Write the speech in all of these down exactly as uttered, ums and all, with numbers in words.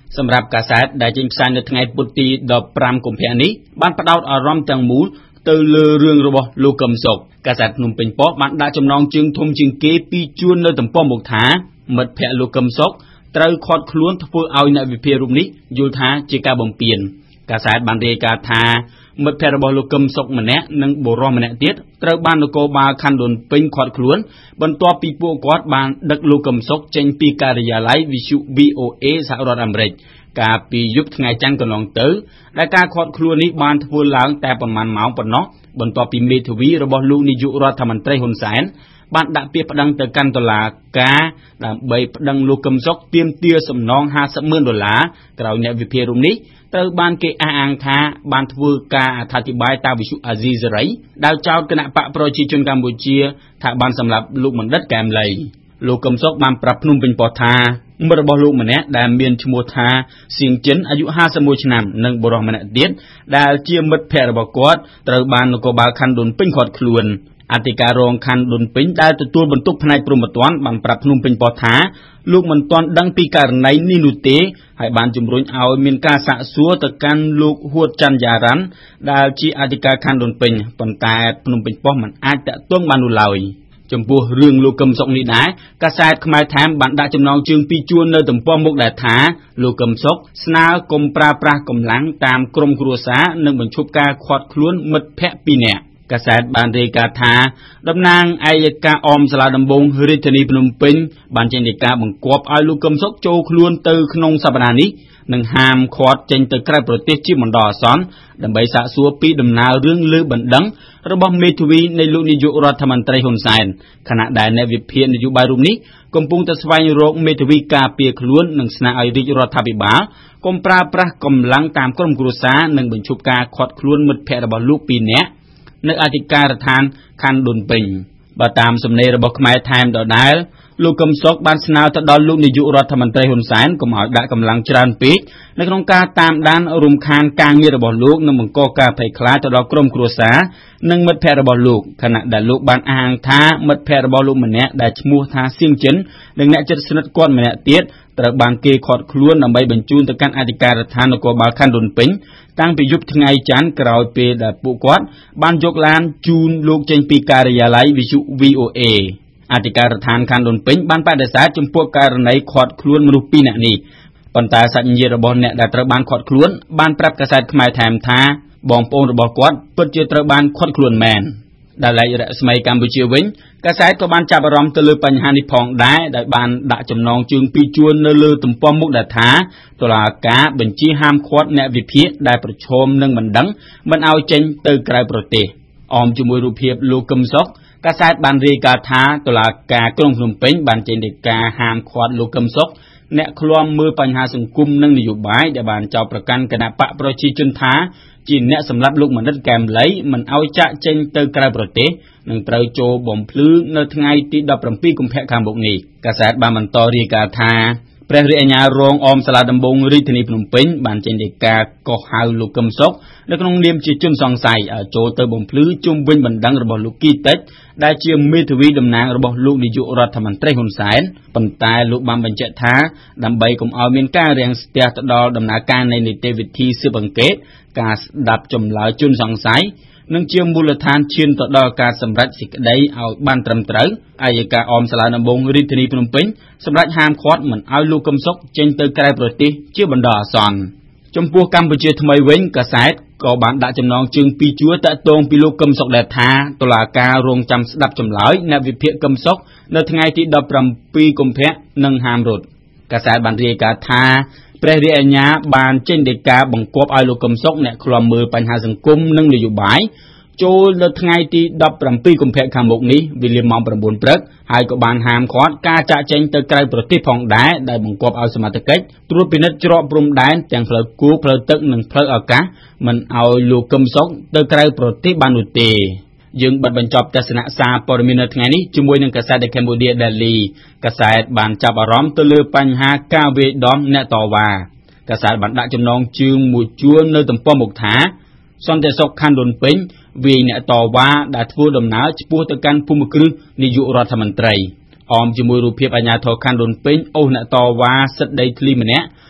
សម្រាប់កាសែតដែលចេញផ្សាយនៅថ្ងៃពុធទីដប់ប្រាំកុម្ភៈនេះបានផ្ដោតអារម្មណ៍ទាំងមូលទៅលើរឿងរបស់លោកកឹមសុខកាសែតភ្នំពេញប៉ុស្តិ៍បានដាក់ចំណងជើងធំជាងគេពីរជួរនៅទំព័រមុខថាមិត្តភ័ក្តិលោកកឹមសុខត្រូវខាត់ខ្លួនធ្វើឲ្យអ្នកវិភាគរូបនេះយល់ថាជាការបំពានកាសែតបានរាយការណ៍ថាមិត្តភ័ក្តិរបស់លោកកឹមសុខម្នាក់និងបុរសម្នាក់ទៀតត្រូវបាននគរបាលខណ្ឌដូនពេញឃាត់ខ្លួនបន្ទាប់ពីពួកគាត់បានដឹកលោកកឹមសុខចេញពីការិយាល័យវិទ្យុ វី អូ เอ សហរដ្ឋអាមេរិកកាលពីយប់ថ្ងៃច័ន្ទកន្លងទៅដែលការឃាត់ខ្លួននេះបានធ្វើឡើងតែប្រមាណម៉ោងប៉ុណ្ណោះបន្ទាប់ពីមេធាវីរបស់លោកនាយករដ្ឋមន្ត្រីហ៊ុនសែនបានដាក់ពាក្យប្តឹងទៅកាន់តុលាការដើម្បីប្តឹងលោកកឹមសុខទាមទារសំណងห้าสิบម៉ឺនដុល្លារក្រោយអ្នកវិភាគរូបនេះត្រូវបានគេអះអាងថាបានធ្វើការអត្ថាធិប្បាយតាមវិទ្យុអាស៊ីសេរីដោយចោទគណៈបកប្រជាជនកម្ពុជាថាបានសម្លាប់លោកបណ្ឌិតកែមលីលោកកឹមសុខបានប្រាប់ភ្នំពេញប៉ុស្តិ៍ថាមិត្តរបស់លោកម្នាក់ដែលមានឈ្មោះថាសៀងចិនអាយុห้าสิบเอ็ดឆ្នាំនិងបុរសម្នាក់ទៀតដែលជាមិត្តភ័ក្តិរបស់គាត់ត្រូវបាននគរបាលខណ្ឌដូនពេញឃាត់ខ្លួនអធិការរងខណ្ឌដូនពេញដែលទទួលបន្ទុកផ្នែកព្រហ្មទណ្ឌបានប្រាប់ភ្នំពេញប៉ុស្តិ៍ថាលោកមិនទាន់ដឹងពីករណីនេះនោះទេហើយបានជំរុញឲ្យមានការសាកសួរទៅកាន់លោកហួតច័ន្ទយ៉ារ៉ាន់ដែលជាអធិការខណ្ឌដូនពេញប៉ុន្តែភ្នំពេញប៉ុស្តិ៍មិនអាចតាក់ទងបាននោះឡើយចំពោះរឿងលោកកឹមសុខនេះដែរកាសែតខ្មែរថែមបានដាក់ចំណងជើងពីរជួរនៅទំព័រមុខដែលថាលោកកឹមសុខស្នើកុំប្រើប្រាស់កម្លាំងតាមក្រុមគ្រួសារនិងបញ្ឈប់ការឃាត់ខ្លួនមិត្តភ័ក្តិពីរនាក់កាសែតបានរាយការណ៍ថាតំណាងអัยការអមសាលាដំបងរាជធានីភ្នំពេញបានចេញដីកាបង្គាប់ឲ្យលោកកឹមសុខចូលខ្លួនទៅក្នុងសប្តាហ៍នេះនិងហាមឃាត់ចេញទៅក្រៅប្រទេសជាបណ្ដោះអាសន្នដើម្បីសាកសួរពីដំណើររឿងលើបណ្ដឹងរបស់មេធាវីនៃលោកនាយករដ្ឋមន្ត្រីហ៊ុនសែនខណៈដែលអ្នកវិភាគនយោបាយរូបនេះកំពុងតែស្វែងរកមេធាវីការពារខ្លួននិងស្នើឲ្យរាជរដ្ឋាភិបាលកុំប្រើប្រាស់កម្លាំងតាមក្រុមគ្រួសារនិងបញ្ឈប់ការឃាត់ខ្លួនមិត្តភ័ក្តិរបស់លោកពីរនាក់នៅអធិការដ្ឋានខណ្ឌដូនពេញបើតាមសំណេររបស់ខ្មែរថែមដដែលលោកកឹមសុខបានស្នើទៅដល់លោកនាយករដ្ឋមន្ត្រីហ៊ុនសែនកុំឲ្យដាក់កម្លាំងច្រើនពេកនៅក្នុងការតាមដានរំខានការងាររបស់លោកនិងបង្កការភ័យខ្លាចទៅដល់ក្រុមគ្រួសារនិងមិត្តភ័ក្តិរបស់លោកខណៈដែលលោកបានអះអាងថាមិត្តភ័ក្តិរបស់លោកម្នាក់ដែលឈ្មោះថាសៀងចិននិងអ្នកជិតស្និទ្ធគាត់ម្នាក់ទៀតត្រូវបានគេឃាត់ខ្លួនដើម្បីបញ្ជូនទៅកាន់អធិការដ្ឋាននគរបាលខណ្ឌដូនពេញតាំងពីយប់ថ្ងៃច័ន្ទក្រោយពេលដែលពួកគាត់បានយកឡានជូនលោកចេញពីការិយាល័យវិទ្យុ វី អូ เอ អធិការដ្ឋានខណ្ឌដូនពេញបានបដិសេធចំពោះករណីឃាត់ខ្លួនមនុស្សពីរនាក់នេះប៉ុន្តែសាច់ញាតិរបស់អ្នកដែលត្រូវបានឃាត់ខ្លួនបានប្រាប់កាសែតខ្មែរថែមថាបងប្អូនរបស់គាត់ពិតជាត្រូវបានឃាត់ខ្លួនមែនដែលឡែករស្មីកម្ពុជាវិញកាសែតក៏បានចាប់អារម្មណ៍ទៅលើបញ្ហានេះផងដែរដោយបានដាក់ចំណងជើងពីរជួរនៅលើទំព័រមុខដែលថាតុលាការបញ្ជាហាមឃាត់អ្នកវិភាគដែលប្រឈមនឹងបណ្ដឹងមិនឲ្យចេញទៅក្រៅប្រទេសអមជាមួយរូបភាពលោកកឹមសុខកាសែតបានរាយការណ៍ថាតុលាការក្រុងភ្នំពេញបានចេញដីកាហាមឃាត់លោកកឹមសុខអ្នកឃ្លាំមើលបញ្ហាសង្គមនិងនយោបាយដែលបានចោទប្រកាន់គណៈបកប្រជាជនថាជាអ្នកសម្លាប់លោកបណ្ឌិតកែមលីមិនឲ្យចាក់ចេញទៅក្រៅប្រទេសនឹងត្រូវចូលបំភ្លឺនៅថ្ងៃទីដប់ប្រាំពីរកុម្ភៈខាងមុខនេះកាសែតបានបន្តរាយការណ៍ថាព្រះរាជអាជ្ញារងអមសាលាដំបងរាជធានីភ្នំពេញបានចេញដីកាកោះហៅលោកកឹមសុខនៅក្នុងនាមជាជនសង្ស័យឲ្យចូលទៅបំភ្លឺជុំវិញបណ្ដឹងរបស់លោកគីតិចដែលជាមេធាវីតំណាងរបស់លោកនាយករដ្ឋមន្ត្រីហ៊ុនសែនប៉ុន្តែលោកបានបញ្ជាក់ថាដើម្បីកុំឲ្យមានការរាំងស្ទះទៅដល់ដំណើរការនៃនីតិវិធីស៊ើបអង្កេតការស្ដាប់ចម្លើយជនសង្ស័យនិងជាមូលដ្ឋានឈានទៅដល់ការសម្រេចសេចក្តីឲ្យបានត្រឹមត្រូវអัยការអមសាលាដំបងរាជធានីភ្នំពេញសម្រាប់ហាមឃាត់មិនឲ្យលោកកឹមសុខចេញទៅក្រៅប្រទេសជាបណ្ដោះអាសន្នចំពោះកម្ពុជាថ្មីវិញកាសែតក៏បានដាក់ចំណងជើងពីរជួរតាក់ទងពីលោកកឹមសុខដែលថាតុលាការរងចាំស្ដាប់ចម្លើយអ្នកវិភាគកឹមសុខនៅថ្ងៃទីដប់ប្រាំពីរកុម្ភៈនឹងហាមរត់កាសែតបានរាយការណ៍ថាព្រះរាជអាជ្ញាបានចេញដីកាបង្គាប់ឲ្យលោកកឹមសុខអ្នកឃ្លាំមើលបញ្ហាសង្គមនិងនយោបាយចូលនៅថ្ងៃទីដប់ប្រាំពីរកុម្ភៈខាងមុខនេះវេលាម៉ោងប្រាំបួនព្រឹកហើយក៏បានហាមឃាត់ការចាក់ចែងទៅក្រៅប្រទេសផងដែរដែលបង្គាប់ឲ្យសមត្ថកិច្ចត្រួតពិនិត្យច្រកព្រំដែនទាំងផ្លូវគោកផ្លូវទឹកនិងផ្លូវអាកាសមិនឲ្យលោកកឹមសុខទៅក្រៅប្រទេសបាននោះទេយើងបិទបញ្ចប់ទស្សនៈសារព័ត៌មាននៅថ្ងៃនេះជាមួយនឹងកាសែត The Cambodia Daily កាសែតបានចាប់អារម្មណ៍ទៅលើបញ្ហាការវាយដំអ្នកតវ៉ាកាសែតបានដាក់ចំណងជើងមួយជួរនៅទំព័រមុខថាសន្តិសុខខណ្ឌដូនពេញវាយអ្នកតវ៉ាដែលធ្វើដំណើរឆ្ពោះទៅកាន់ភូមិគ្រឹះនាយករដ្ឋមន្ត្រីអមជាមួយរូបភាពអាជ្ញាធរខណ្ឌដូនពេញអូសអ្នកតវ៉ាសិទ្ធិដីធ្លីម្នាក់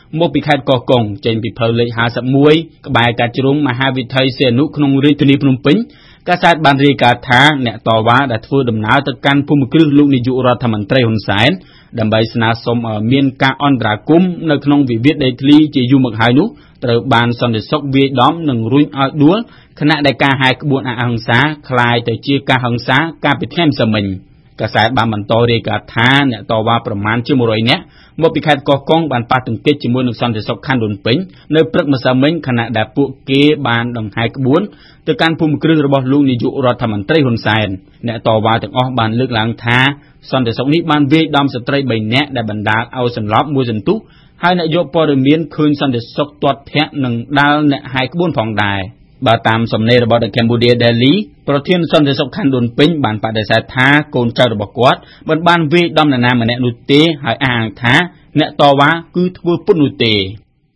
មកពីខេត្តកោះកុងចេញពីផ្លូវលេខห้าสิบเอ็ดក្បែរកាច់ជ្រុងមហាវិថីសីហនុក្នុងរាជធានីភ្នំពេញកាសែតបានរាយការណ៍ថាអ្នកតវ៉ាដែលធ្វើដំណើរទៅកាន់ភូមិគ្រឹះលោកនាយករដ្ឋមន្ត្រីហ៊ុនសែនដើម្បីស្នើសុំឲ្យមានការអន្តរាគមន៍នៅក្នុងវិវាទដីធ្លីជាយូរមកហើយនោះត្រូវបានសន្តិសុខវាយដំនិងរុញឲ្យដួលខណៈដែលការហែកក្បួនអហិង្សាคล้ายទៅជាការហិង្សាកាលពីថ្ងៃម្សិលមិញកាសែតបានបន្តរាយការណ៍ថាអ្នកតវ៉ាប្រមាណជាone hundredនាក់មកពីខេត្តកោះកុងបានប៉ះទង្គិចជាមួយនឹងសន្តិសុខខណ្ឌដូនពេញនៅព្រឹកម្សិលមិញខណៈដែលពួកគេបានដង្ហែក្បួនទៅកាន់ភូមិគ្រឹះរបស់លោកនាយករដ្ឋមន្ត្រីហ៊ុនសែនអ្នកតវ៉ាទាំងអស់បានលើកឡើងថាសន្តិសុខនេះបានវាយដំស្ត្រីបីនាក់ដែលបណ្ដាលឲ្យសន្លប់មួយសន្ទុះហើយអ្នកយកព័ត៌មានឃើញសន្តិសុខទាត់ធាក់នឹងដាល់អ្នកហែកក្បួនផងដែរបើតាមសំណេររបស់ The Cambodia Daily ប្រធានសន្តិសុខខណ្ឌដូនពេញបានបដិសេធថាកូនចៅរបស់គាត់មិនបានវាយដំនរណាម្នាក់នោះទេហើយអះអាងថាអ្នកតវ៉ាគឺធ្វើពុតនោះទេ